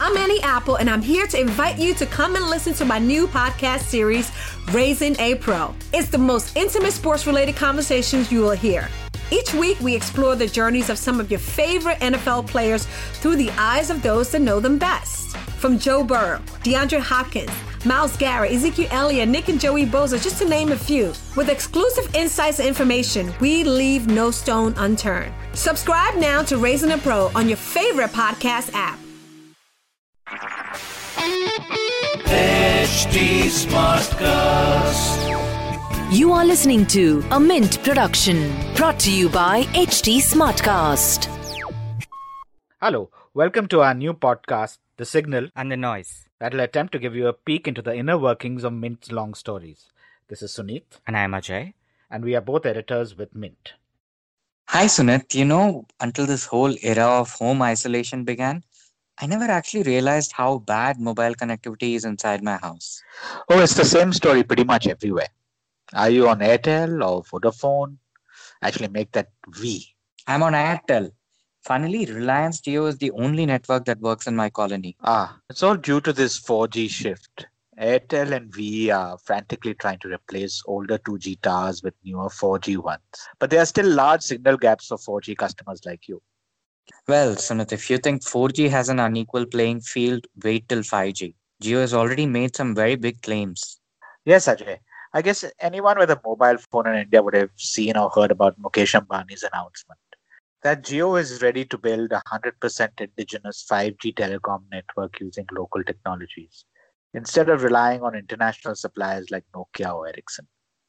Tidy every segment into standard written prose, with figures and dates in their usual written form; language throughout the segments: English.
I'm Annie Apple, and I'm here to invite you to come and listen to my new podcast series, Raising a Pro. It's the most intimate sports-related conversations you will hear. Each week, we explore the journeys of some of your favorite NFL players through the eyes of those that know them best. From Joe Burrow, DeAndre Hopkins, Myles Garrett, Ezekiel Elliott, Nick and Joey Bosa, just to name a few. With exclusive insights and information, we leave no stone unturned. Subscribe now to Raising a Pro on your favorite podcast app. HT Smartcast. You are listening to a Mint production brought to you by HT Smartcast. Hello, welcome to our new podcast, The Signal and the Noise. That'll attempt to give you a peek into the inner workings of Mint's long stories. This is Sunit. And I am Ajay. And we are both editors with Mint. Hi Sunit, until this whole era of home isolation began, I never actually realized how bad mobile connectivity is inside my house. Oh, it's the same story pretty much everywhere. Are you on Airtel or Vodafone? Actually, make that V. I'm on Airtel. Funnily, Reliance Jio is the only network that works in my colony. It's all due to this 4G shift. Airtel and Vi are frantically trying to replace older 2G towers with newer 4G ones. But there are still large signal gaps for 4G customers like you. Well, Sunit, if you think 4G has an unequal playing field, wait till 5G. Jio has already made some very big claims. Yes, Ajay. I guess anyone with a mobile phone in India would have seen or heard about Mukesh Ambani's announcement that Jio is ready to build a 100% indigenous 5G telecom network using local technologies, instead of relying on international suppliers like Nokia or Ericsson,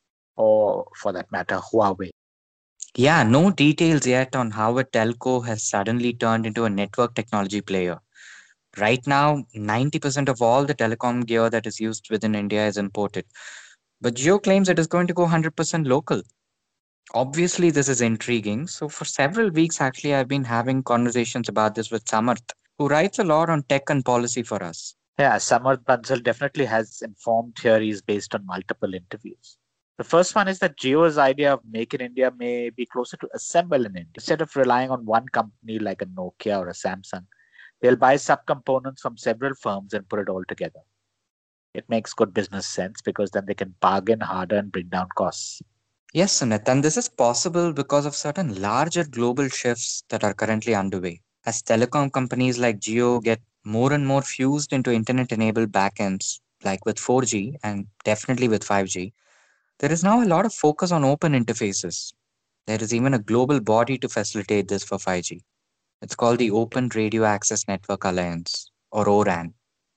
or for that matter, Huawei. Yeah, no details yet on how a telco has suddenly turned into a network technology player. Right now, 90% of all the telecom gear that is used within India is imported. But Jio claims it is going to go 100% local. Obviously, this is intriguing. So for several weeks, actually, I've been having conversations about this with Samarth, who writes a lot on tech and policy for us. Yeah, Samarth Bansal definitely has informed theories based on multiple interviews. The first one is that Jio's idea of Make in India may be closer to assemble in India. Instead of relying on one company like a Nokia or a Samsung, they'll buy subcomponents from several firms and put it all together. It makes good business sense because then they can bargain harder and bring down costs. Yes, Sunit, and this is possible because of certain larger global shifts that are currently underway. As telecom companies like Jio get more and more fused into internet-enabled backends, like with 4G and definitely with 5G, there is now a lot of focus on open interfaces. There is even a global body to facilitate this for 5G. It's called the Open Radio Access Network Alliance, or ORAN.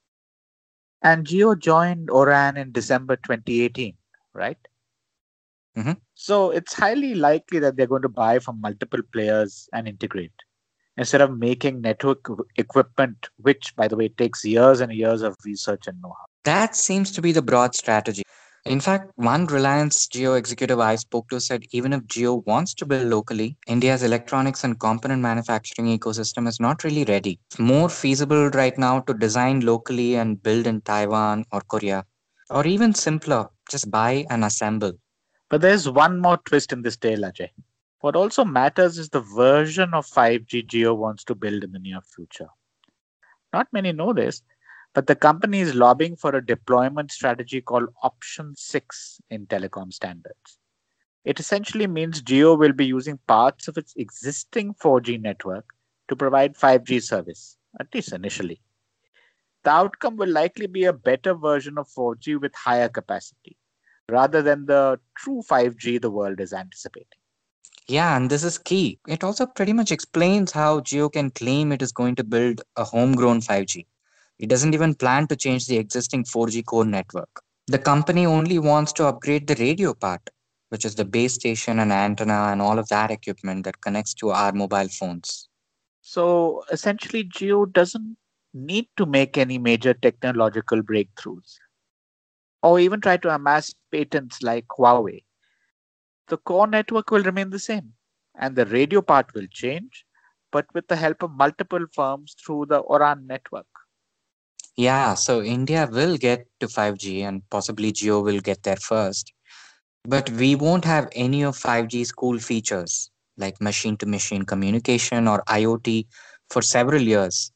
And Jio joined ORAN in December 2018, right? Mm-hmm. So it's highly likely that they're going to buy from multiple players and integrate, instead of making network equipment, which, by the way, takes years and years of research and know-how. That seems to be the broad strategy. In fact, one Reliance Jio executive I spoke to said even if Jio wants to build locally, India's electronics and component manufacturing ecosystem is not really ready. It's more feasible right now to design locally and build in Taiwan or Korea. Or even simpler, just buy and assemble. But there's one more twist in this tale, Ajay. What also matters is the version of 5G Jio wants to build in the near future. Not many know this, but the company is lobbying for a deployment strategy called Option 6 in telecom standards. It essentially means Jio will be using parts of its existing 4G network to provide 5G service, at least initially. The outcome will likely be a better version of 4G with higher capacity, rather than the true 5G the world is anticipating. Yeah, and this is key. It also pretty much explains how Jio can claim it is going to build a homegrown 5G. It doesn't even plan to change the existing 4G core network. The company only wants to upgrade the radio part, which is the base station and antenna and all of that equipment that connects to our mobile phones. So essentially, Jio doesn't need to make any major technological breakthroughs, or even try to amass patents like Huawei. The core network will remain the same, and the radio part will change, but with the help of multiple firms through the ORAN network. Yeah, so India will get to 5G and possibly Jio will get there first. But we won't have any of 5G's cool features like machine to machine communication or IoT for several years.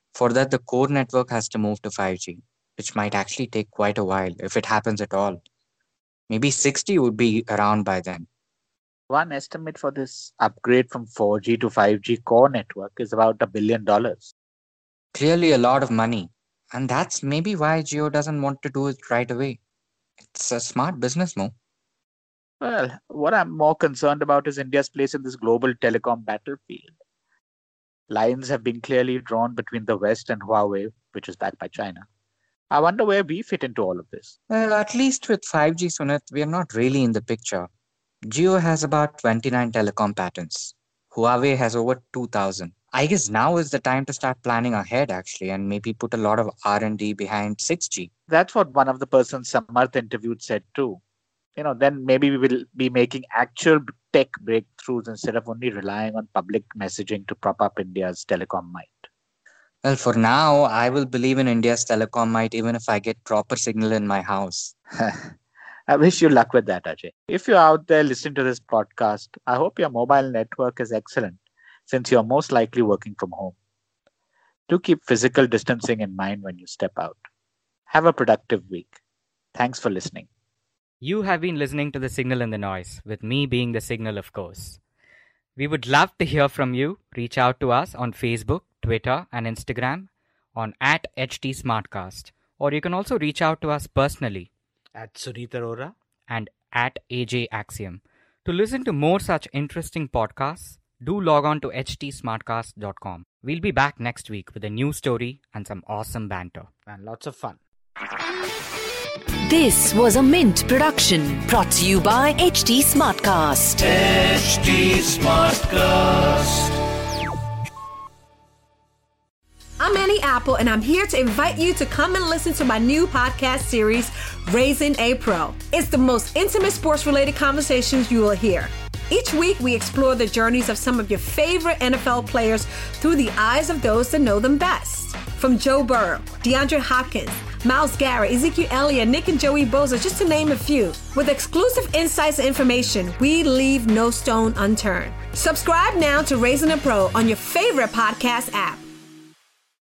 For that, the core network has to move to 5G, which might actually take quite a while if it happens at all. Maybe 6G would be around by then. One estimate for this upgrade from 4G to 5G core network is about $1 billion. Clearly a lot of money. And that's maybe why Jio doesn't want to do it right away. It's a smart business move. Well, what I'm more concerned about is India's place in this global telecom battlefield. Lines have been clearly drawn between the West and Huawei, which is backed by China. I wonder where we fit into all of this. Well, at least with 5G, Sunit, we are not really in the picture. Jio has about 29 telecom patents. Huawei has over 2,000. I guess now is the time to start planning ahead, actually, and maybe put a lot of R&D behind 6G. That's what one of the persons Samarth interviewed said too. Then maybe we will be making actual tech breakthroughs instead of only relying on public messaging to prop up India's telecom might. Well, for now, I will believe in India's telecom might even if I get proper signal in my house. I wish you luck with that, Ajay. If you're out there listening to this podcast, I hope your mobile network is excellent, since you're most likely working from home. Do keep physical distancing in mind when you step out. Have a productive week. Thanks for listening. You have been listening to The Signal and the Noise, with me being The Signal, of course. We would love to hear from you. Reach out to us on Facebook, Twitter, and Instagram on @HTSmartcast. Or you can also reach out to us personally At Sunit Arora and @AJ Axiom. To listen to more such interesting podcasts, do log on to htsmartcast.com. We'll be back next week with a new story and some awesome banter. and lots of fun. This was a Mint production brought to you by HT Smartcast. HT Smartcast. I'm Annie Apple, and I'm here to invite you to come and listen to my new podcast series, Raising a Pro. It's the most intimate sports-related conversations you will hear. Each week, we explore the journeys of some of your favorite NFL players through the eyes of those that know them best. From Joe Burrow, DeAndre Hopkins, Myles Garrett, Ezekiel Elliott, Nick and Joey Bosa, just to name a few. With exclusive insights and information, we leave no stone unturned. Subscribe now to Raising a Pro on your favorite podcast app.